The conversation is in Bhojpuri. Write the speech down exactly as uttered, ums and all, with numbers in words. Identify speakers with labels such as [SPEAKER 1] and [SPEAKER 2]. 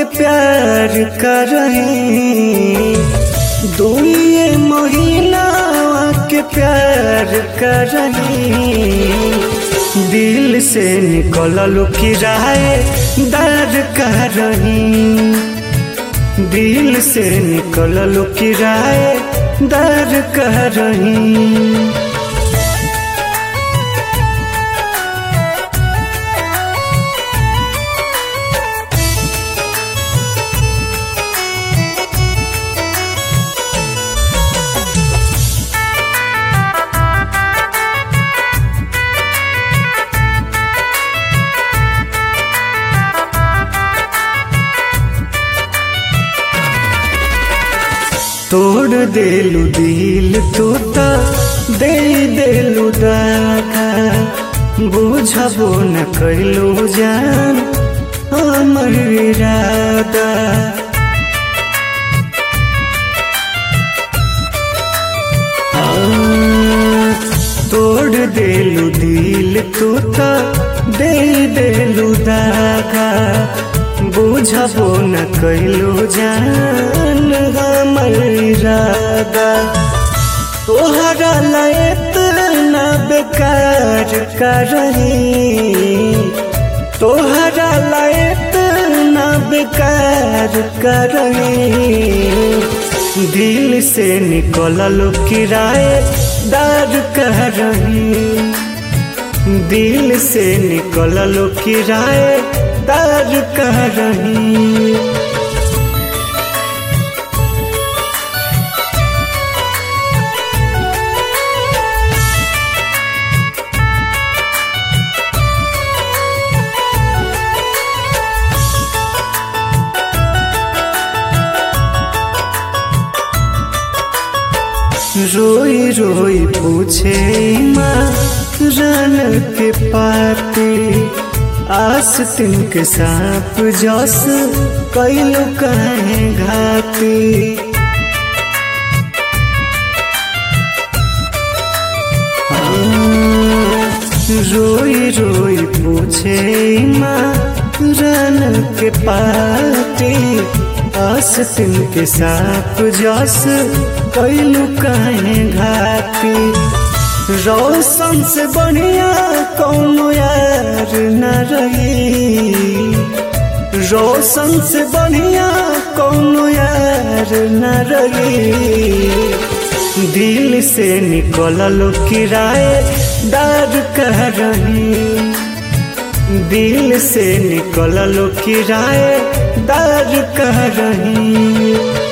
[SPEAKER 1] प्यार करही, दुए महीना के प्यार करही, दिल से निकलल किराए दर करही, दिल से निकलल किराए दर करही। तोड़ देलू दिल तू तो दे देलू दागा, बुझबो न कैलू जान हमर इरादा। तोड़ देलू दिल तू तो दे देलू दागा, बुझबो न कैलू जान हमर इरादा। तोहरा लायक ना बेकार करही, तोहरा लायक ना बेकार करही, दिल से निकलल किराए दर करही, दिल से निकलल किराए दर करही। रोई रोई पूछे माँ रन के पाते, आस्तीन के सांप जस कैलू कहे घाती। रोई रोई पूछे माँ रन के पाते, आस्तीन के सांप जस कैलू कहे घाती। रोशन से बढ़िया कौनो यार न रही, रोशन से बढ़िया कौनो यार न रही, दिल से निकलल किराए दर करही, दिल से निकलल किराए दर करही।